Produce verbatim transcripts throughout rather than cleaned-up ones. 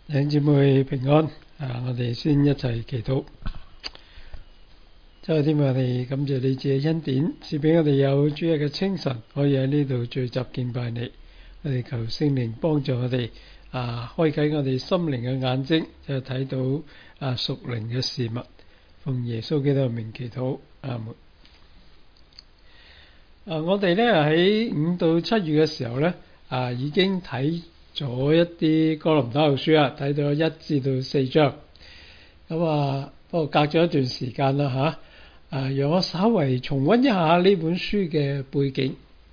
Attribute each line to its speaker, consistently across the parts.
Speaker 1: 弟兄姊妹平安啊！我哋先一齊祈禱。真係天父，我哋感謝你嘅恩典，賜俾我哋有主日嘅清晨，可以喺呢度聚集敬拜你。我哋求聖靈幫助我哋啊，開啟我哋心靈嘅眼睛，就睇到啊屬靈嘅事物。奉耶穌基督嘅名祈禱，阿門。啊，我哋咧喺五到七月嘅時候咧啊，已經睇咗一啲哥林多後書啊，睇到一至到四章。咁啊，不過隔咗一段時間啦吓，啊，讓我稍微重溫一下呢本書嘅背景。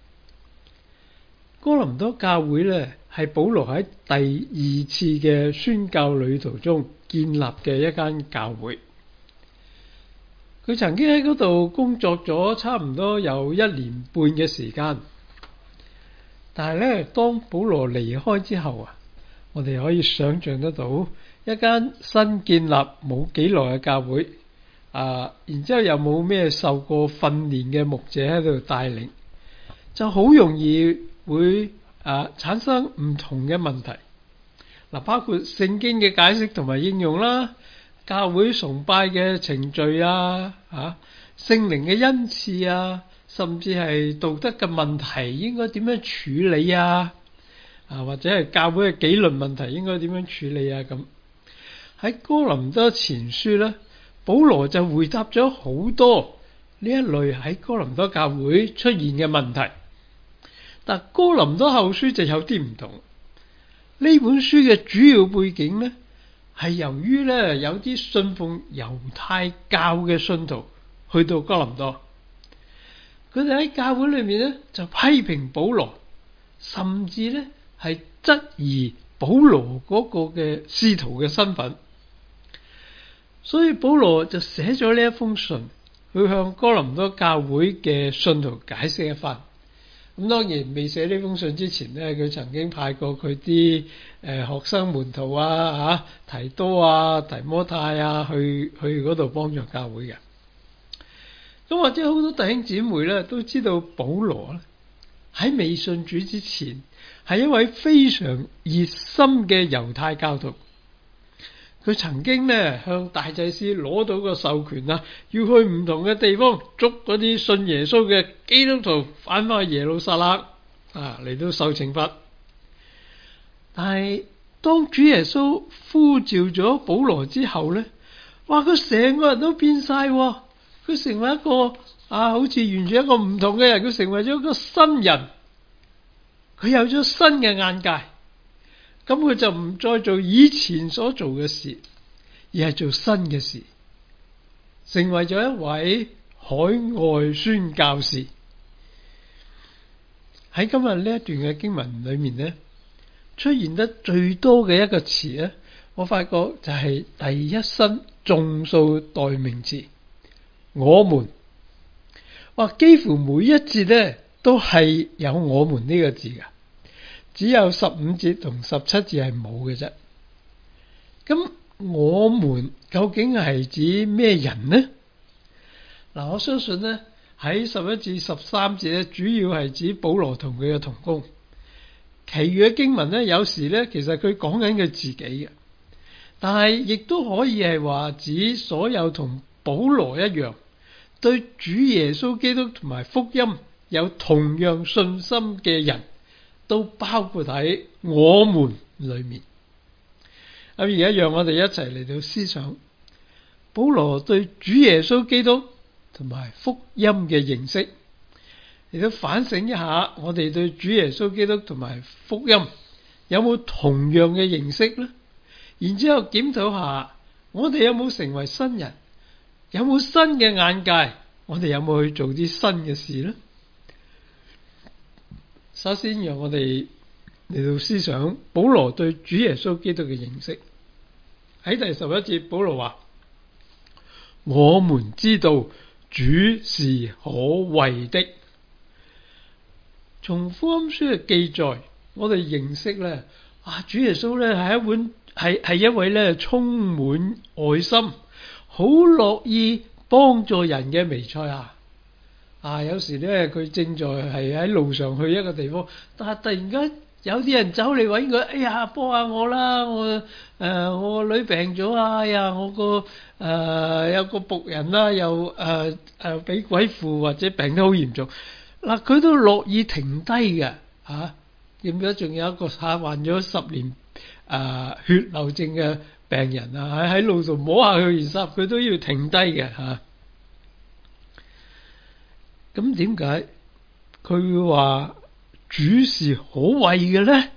Speaker 1: 哥林多教會咧係保羅喺第二次嘅宣教旅途中建立嘅一間教會。佢曾經喺嗰度工作咗差唔多有一年半嘅時間。但係咧，當保羅離開之後啊，我哋可以想象得到一間新建立冇幾耐嘅教會啊，然之後又冇咩受過訓練嘅牧者喺度帶領，就好容易會啊產生唔同嘅問題。嗱，包括聖經嘅解釋同埋應用啦，教會崇拜嘅程序啊，啊聖靈嘅恩賜啊。甚至係道德嘅問題應該點樣處理啊？啊，或者係教會嘅紀律問題應該點樣處理啊？咁喺哥林多前書咧，保羅就回答咗好多呢一類喺哥林多教會出現嘅問題。但哥林多後書就有啲唔同。呢本書嘅主要背景咧，係由於咧有啲信奉猶太教嘅信徒去到哥林多。佢哋喺教會裏面咧就批評保羅，甚至咧係質疑保羅嗰個嘅使徒嘅身份，所以保羅就寫咗呢一封信，去向哥林多教會嘅信徒解釋一番。咁當然未寫呢封信之前咧，佢曾經派過佢啲誒學生門徒啊、吓提多啊、提摩太啊去去嗰度幫助教會嘅。咁或者好多弟兄姊妹咧都知道保羅咧喺未信主之前係一位非常熱心嘅猶太教徒。佢曾經咧向大祭司攞到個授權啊，要去唔同嘅地方捉嗰啲信耶穌嘅基督徒返返去耶路撒冷啊，嚟到受懲罰。但係當主耶穌呼召咗保羅之後咧，哇！佢成個人都變晒。佢成為一個啊，好似完全一個唔同嘅人，佢成為咗一個新人，佢有咗新嘅眼界，咁佢就唔再做以前所做嘅事，而係做新嘅事，成為咗一位海外宣教士。喺今日呢一段嘅經文裏面呢，出現得最多嘅一個詞咧，我發覺就係第一身眾數代名詞。我們，哇！幾乎每一節咧都係有我們呢個字㗎，只有十五節同十七節係冇嘅啫。咁我們究竟係指咩人呢？嗱，我相信咧喺十一至十三節咧，主要係指保羅同佢嘅同工。其餘嘅經文咧，有時咧其實佢講緊佢自己嘅，但係亦都可以係話指所有同保羅一樣，對主耶穌基督同埋福音有同樣信心嘅人，都包括喺我們裏面。咁而家讓我哋一齊嚟到思想保羅對主耶穌基督同埋福音嘅認識，嚟到反省一下我哋對主耶穌基督同埋福音有冇同樣嘅認識呢？然之後檢討下我哋有冇成為新人，有冇新嘅眼界？我哋有冇去做啲新嘅事呢？首先，讓我哋嚟到思想保羅對主耶穌基督嘅認識。喺第十一節，保羅話：我們知道主是可畏的。從福音書嘅記載，我哋認識咧啊，主耶穌咧係一本係係一位咧充滿愛心，好樂意幫助人嘅彌賽亞啊！有時咧佢正在係喺路上去一個地方，但係突然間有啲人走嚟揾佢，哎呀，幫下我啦，我誒、呃、我個女病咗啊，哎呀，我個誒、呃、有個僕人啦，又誒誒俾鬼附或者病得好嚴重，嗱佢都樂意停低嘅嚇。點解仲有一個嚇患咗十年誒、呃、血漏症嘅病人啊，喺喺路度摸下佢件衫，佢都要停低嘅嚇。咁點解佢會話主是可畏嘅呢？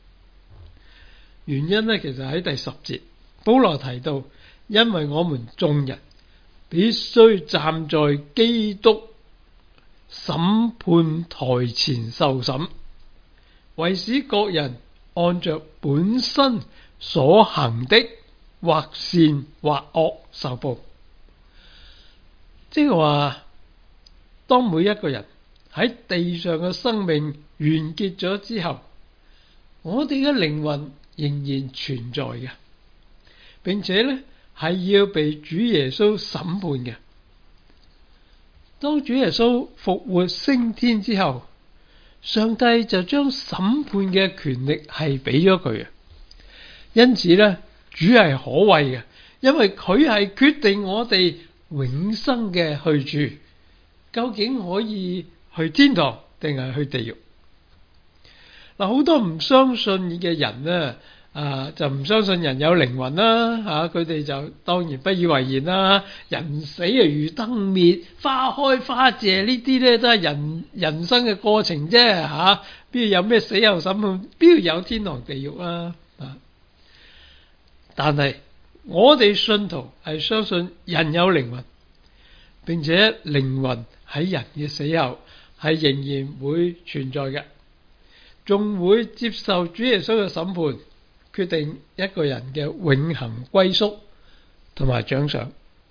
Speaker 1: 原因呢，其實喺第十節，保羅提到，因為我們眾人必須站在基督審判台前受審，為使各人按着本身所行的，或善或惡受報。即係話，當每一個人喺地上嘅生命完結咗之後，我哋嘅靈魂仍然存在嘅，並且呢係要被主耶穌審判嘅。當主耶穌復活升天之後，上帝就將審判嘅權力係俾咗佢嘅。因此呢，主係可畏嘅，因為佢係決定我哋永生嘅去處，究竟可以去天堂定係去地獄。嗱，好多唔相信嘅人呢，啊就唔相信人有靈魂啦，吓佢哋就當然不以為然啦。人死啊如燈滅，花開花謝呢啲咧都係人人生嘅過程啫，吓邊度有咩死後審判？邊度有天堂地獄啊？啊！但係我哋信徒係相信人有靈魂，並且靈魂喺人嘅死後係仍然會存在嘅，仲會接受主耶穌嘅審判，決定一個人嘅永恆歸宿同埋獎賞。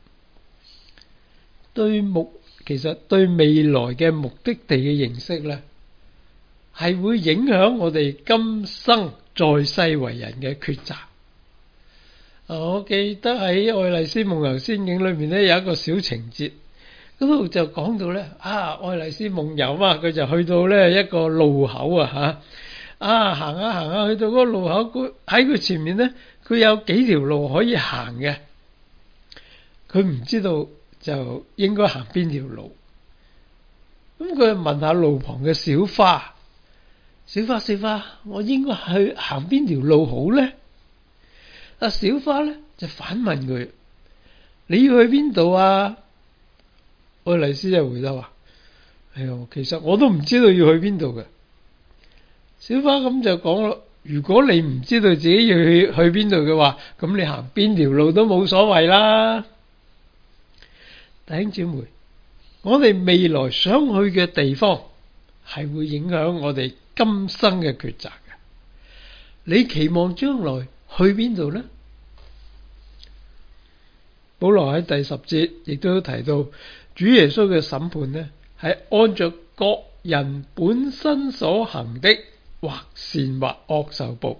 Speaker 1: 對目其實對未來嘅目的地嘅認識呢，係會影響我哋今生在世為人嘅抉擇。我記得喺《愛麗絲夢遊仙境》裏面呢，有一個小情節，嗰度就講到呢，啊愛麗絲夢遊嘛，佢就去到呢一個路口啊吓，啊行下行下去到嗰個路口，佢喺佢前面呢，佢有幾條路可以行嘅，佢唔知道就應該行邊條路，咁佢就問下路旁嘅小花，小花小花，我應該去行邊條路好呢？啊小花咧就反問佢：你要去邊度啊？愛麗絲就回答話：哎喲，其實我都唔知道要去邊度嘅。小花咁就講咯：如果你唔知道自己要去去邊度嘅話，咁你行邊條路都冇所謂啦。弟兄姊妹，我哋未來想去嘅地方係會影響我哋今生嘅抉擇嘅。你期望將來去邊度呢？保羅喺第十節亦都提到，主耶穌嘅審判呢，係按着各人本身所行的，或善或惡受報。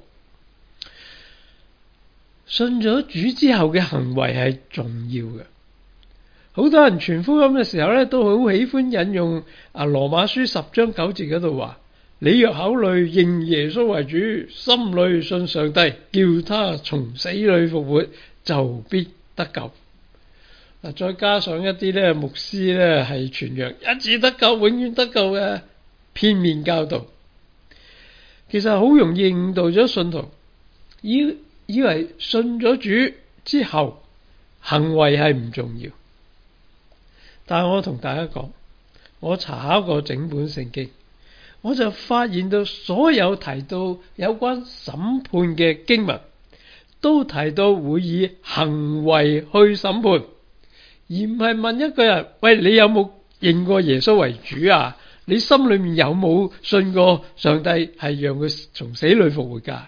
Speaker 1: 信咗主之後嘅行為係重要嘅。好多人傳福音嘅時候咧，都好喜歡引用啊羅馬書十章九節嗰度話：你若口裏認耶穌為主，心裏信上帝，叫他從死裏復活，就必得救。嗱，再加上一啲咧牧師咧係傳揚一次得救，永遠得救嘅片面教導，其實好容易誤導咗信徒，以以為信咗主之後行為係唔重要。但我同大家講，我查考過整本聖經，我就發現到所有提到有關審判嘅經文，都提到會以行為去審判，而唔係問一個人：喂，你有冇認過耶穌為主啊？你心裏面有冇信過上帝係讓佢從死裏復活噶？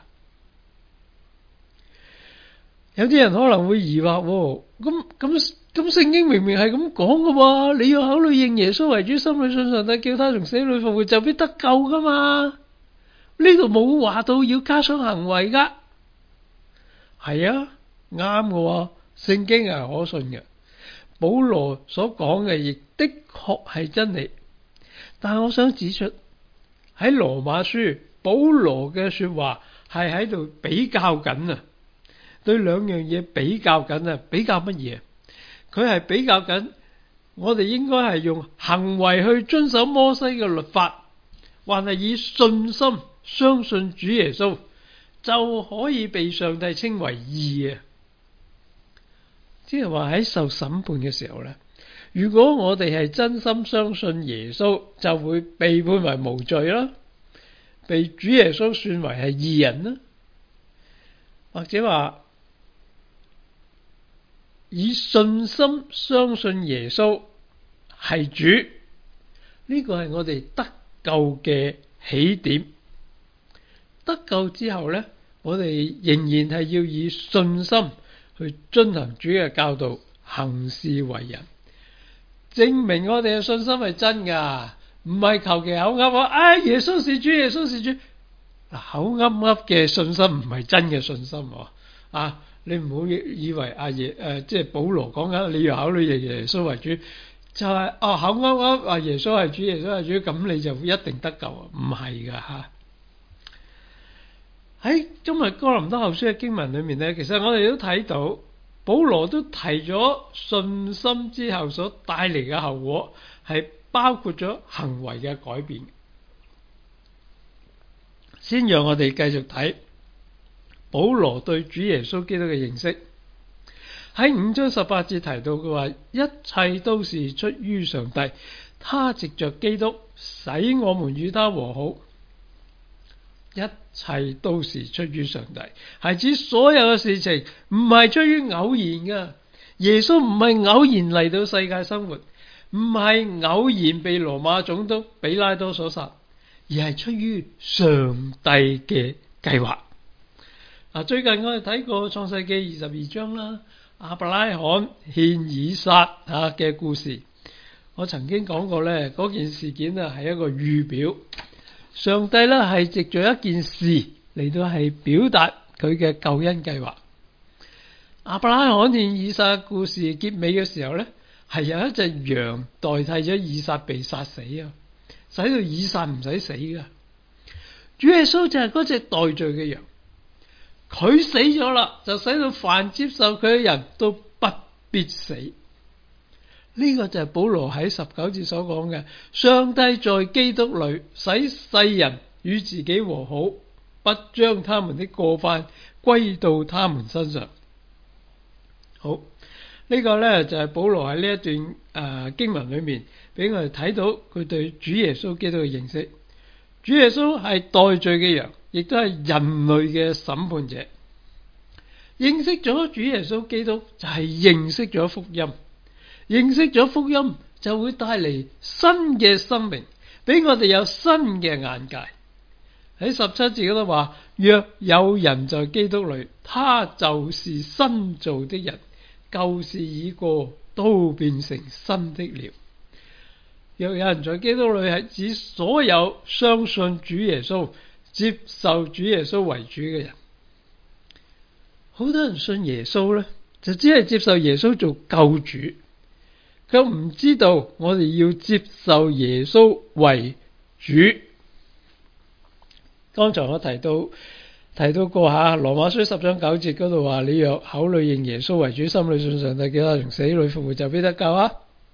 Speaker 1: 有啲人可能會疑惑，咁咁咁聖經明明係咁講噶喎，你要考慮認耶穌為主，心裏信上帝，叫他從死裏復活，就必得救噶嘛？呢度冇話到要加上行為噶。係啊，啱嘅，聖經係可信嘅，保羅所講嘅亦的確係真理。但係我想指出喺羅馬書保羅嘅說話係喺度比較緊啊，對兩樣嘢比較緊啊，比較乜嘢？佢係比較緊，我哋應該係用行為去遵守摩西嘅律法，還係以信心相信主耶穌就可以被上帝稱為義啊？即係話喺受審判嘅時候咧，如果我哋係真心相信耶穌，就會被判為無罪啦，被主耶穌算為係義人啦，或者話以信心相信耶穌係主，呢個係我哋得救嘅起點。得救之後呢，我哋仍然係要以信心去遵行主嘅教導，行事為人，證明我哋嘅信心係真噶，唔係求其口噏話，哎，耶穌是主，耶穌是主。嗱，口噏噏嘅信心唔係真嘅信心啊！你唔好以為阿耶誒，即係保羅講緊，你要考慮耶耶穌為主，就係、是、哦口噏噏話耶穌係主，耶穌係主，咁你就一定得救啊？唔係噶吓。喺今日哥林多後書嘅經文裏面咧，其實我哋都睇到保羅都提咗信心之後所帶嚟嘅後果，係包括咗行為嘅改變。先讓我哋繼續睇保羅對主耶穌基督嘅認識。喺五章十八節提到嘅話，一切都是出於上帝，他藉着基督使我們與他和好。一切都是出於上帝，係指所有嘅事情唔係出於偶然嘅。耶穌唔係偶然嚟到世界生活，唔係偶然被羅馬總督比拉多所殺，而係出於上帝嘅計劃。嗱，最近我哋睇過創世記二十二章啦，亞伯拉罕獻以撒吓嘅故事。我曾經講過咧，嗰件事件啊係一個預表。上帝咧係藉著一件事嚟到係表達佢嘅救恩計劃。亞伯拉罕獻以撒故事結尾嘅時候咧，係有一隻羊代替咗以撒被殺死啊，使到以撒唔使死噶。主耶穌就係嗰隻代罪嘅羊，佢死咗啦，就使到凡接受佢嘅人都不必死。呢個就係保羅喺十九節所講嘅，上帝在基督裏使世人與自己和好，不將他們的過犯歸到他們身上。好，呢、這個呢就係保羅喺呢一段誒、呃、經文裏面俾我哋睇到佢對主耶穌基督嘅認識。主耶穌係代罪嘅羊，亦都係人類嘅審判者。認識咗主耶穌基督就係認識咗福音。認識咗福音就會帶嚟新嘅生命，俾我哋有新嘅眼界。喺十七節嗰度話，若有人在基督裏，他就是新造的人，舊事已過，都變成新的了。若有人在基督裏，係指所有相信主耶穌、接受主耶穌為主嘅人。好多人信耶穌呢，就只係接受耶穌做救主，佢唔知道我哋要接受耶穌為主。剛才我提到提到過下羅馬書十章九節嗰度話，你若口裏認耶穌為主，心裏信上帝叫他從死裏復活，就必得救啊。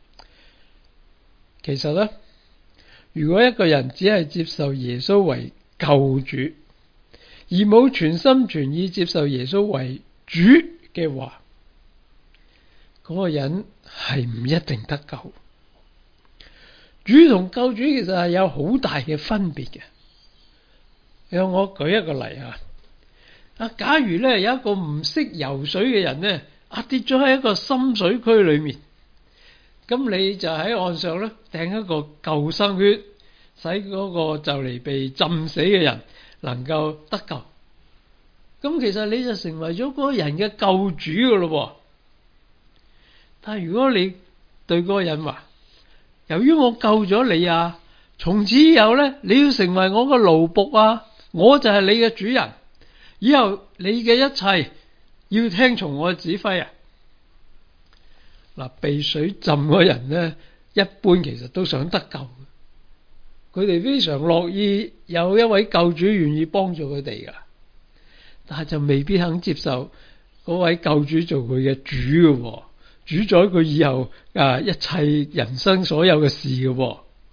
Speaker 1: 其實呢，如果一個人只係接受耶穌為救主，而冇全心全意接受耶穌為主嘅話，嗰個人係唔一定得救。主同救主其實係有好大嘅分別嘅。讓我舉一個例啊！啊，假如咧有一個唔識游水嘅人咧，啊跌咗喺一個深水區裏面，咁你就喺岸上咧掟一個救生圈，使嗰個就嚟被浸死嘅人能夠得救。咁其實你就成為咗嗰個人嘅救主噶咯。但係如果你對嗰個人話，由於我救咗你啊，從此以後咧你要成為我個奴僕啊，我就係你嘅主人，以後你嘅一切要聽從我嘅指揮啊。嗱，被水浸嗰人咧，一般其實都想得救， 佢哋非常樂意有一位救主願意幫助佢哋噶，但係就未必肯接受嗰位救主做佢嘅主嘅，主宰佢以後啊一切人生所有嘅事嘅。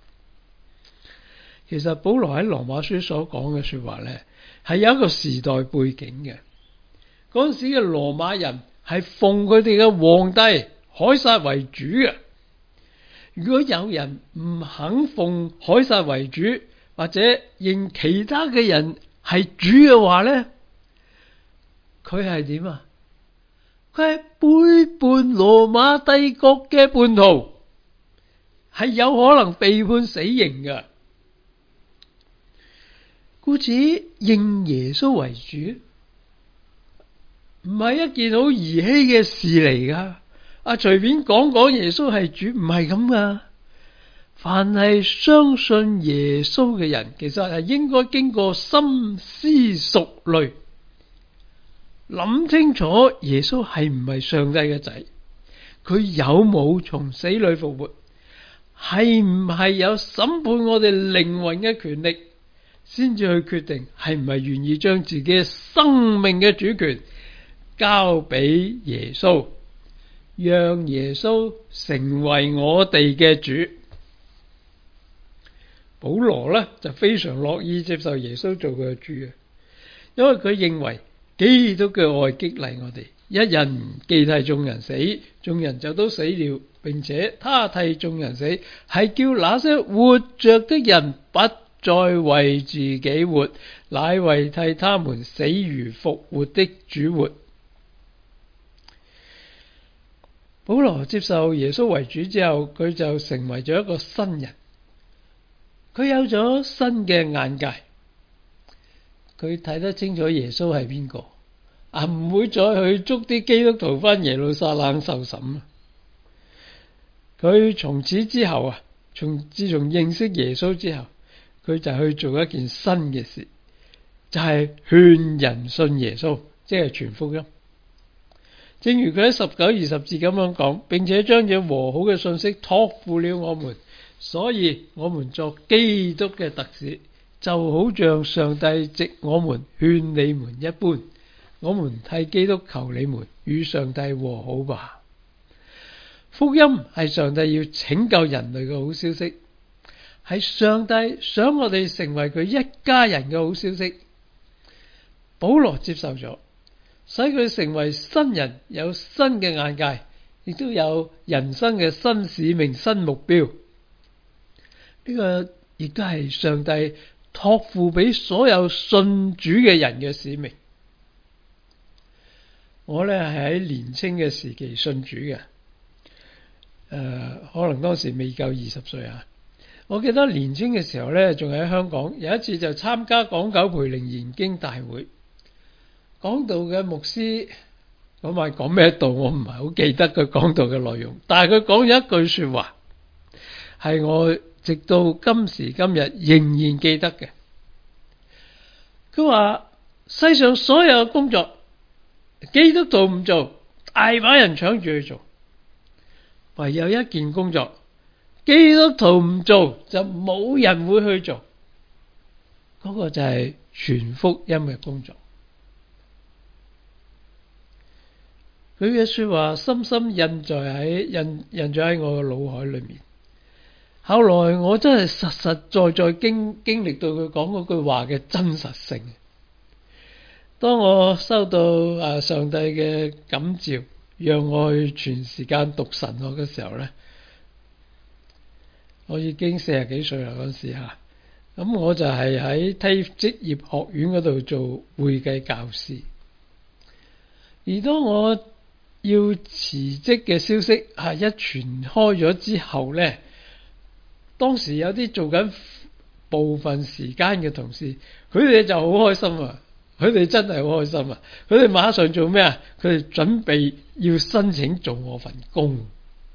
Speaker 1: 其實保羅喺羅馬書所講嘅說話呢，係有一個時代背景嘅。嗰陣時嘅羅馬人係奉佢哋嘅皇帝凱撒為主嘅。如果有人唔肯奉凱撒為主，或者認其他嘅人係主嘅話呢，佢係點啊？佢係背叛羅馬帝國嘅叛徒，係有可能被判死刑嘅。故此認耶穌為主唔係一件好兒戲嘅事嚟噶。啊，隨便講講耶穌係主唔係咁噶。凡係相信耶穌嘅人，其實係應該經過深思熟慮，諗清楚耶穌係唔係上帝嘅仔，佢有冇從死裏復活，係唔係有審判我哋靈魂嘅權力，先至去決定係唔係願意將自己嘅生命嘅主權交俾耶穌，讓耶穌成為我哋嘅主。保羅呢就非常樂意接受耶穌做佢嘅主嘅，因為佢認為基督嘅愛激勵我哋，一人既替眾人死，眾人就都死了，並且他替眾人死，係叫那些活着的人不再為自己活，乃為替他們死而復活的主活。保羅接受耶穌為主之後，佢就成為咗一個新人，佢有咗新嘅眼界，佢睇得清楚耶穌係邊個啊，唔會再去捉啲基督徒返耶路撒冷受審。佢從此之後啊，從自從認識耶穌之後，佢就去做一件新嘅事，就係勸人信耶穌，即係傳福音。正如佢喺十九二十節咁樣講，並且將這和好嘅信息託付了我們，所以我們作基督嘅特使，就好像上帝藉我們勸你們一般，我們替基督求你們與上帝和好吧。福音係上帝要拯救人類嘅好消息，係上帝想我哋成為佢一家人嘅好消息。保羅接受咗，使佢成為新人，有新嘅眼界，亦都有人生嘅新使命、新目標。呢個亦都係上帝託付俾所有信主嘅人嘅使命。我呢係喺年青嘅時期信主嘅，誒、呃，可能當時未夠二十歲啊。我記得年青嘅時候呢，仲喺香港，有一次就參加港九培靈研經大會。講道嘅牧師講埋講咩道，我唔係好記得佢講道嘅內容，但係佢講咗一句說話，係我直到今時今日仍然記得嘅。佢話世上所有嘅工作，基督徒唔做，大把人搶住去做，唯有一件工作，基督徒唔做就冇人會去做，嗰個就係傳福音嘅工作。佢嘅說話深深印在喺印印咗喺我嘅腦海裏面。後來我真係實實在在經經歷到佢講嗰句話嘅真實性。當我收到啊上帝嘅感召，讓我去全時間讀神學嘅時候咧，我已經四十幾歲啦嗰時吓，咁我就係喺 T A F E 職業學院嗰度做會計教師。而當我要辭職嘅消息係一傳開咗之後呢，當時有啲做緊部分時間嘅同事，佢哋就好開心啊！佢哋真係好開心啊！佢哋馬上做咩啊？佢哋準備要申請做我份工。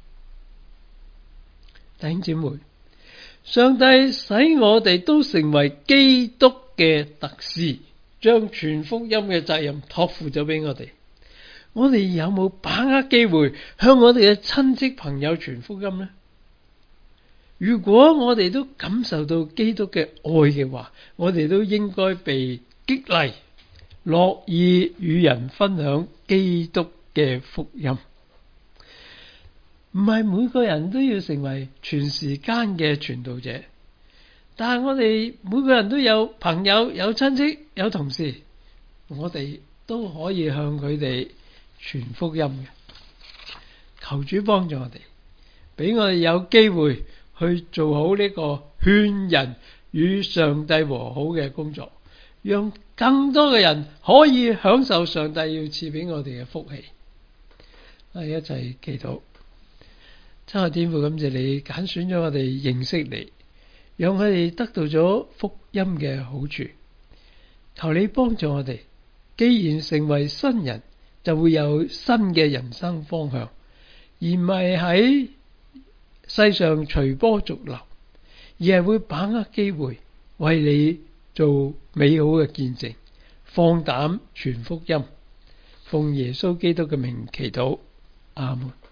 Speaker 1: 弟兄姊妹，上帝使我哋都成為基督嘅特使，將傳福音嘅責任託付咗俾我哋。我哋有冇把握機會向我哋嘅親戚朋友傳福音呢？ 如果我哋都感受到基督嘅愛嘅話，我哋都應該被激勵，樂意與人分享基督嘅福音。唔係每個人都要成為全時間嘅傳道者，但係我哋每個人都有朋友、有親戚、有同事，我哋都可以向佢哋傳福音嘅。求主幫助我哋，俾我哋有機會去做好呢個勸人與上帝和好嘅工作，讓更多嘅人可以享受上帝要賜俾我哋嘅福氣。我哋一齊祈禱。親愛天父，感謝你揀選咗我哋認識你，讓我哋得到咗福音嘅好處。求你幫助我哋，既然成為新人，就會有新嘅人生方向，而唔係喺世上隨波逐流，而係會把握機會，為你做美好嘅見證，放膽傳福音。奉耶穌基督嘅名祈禱，阿門。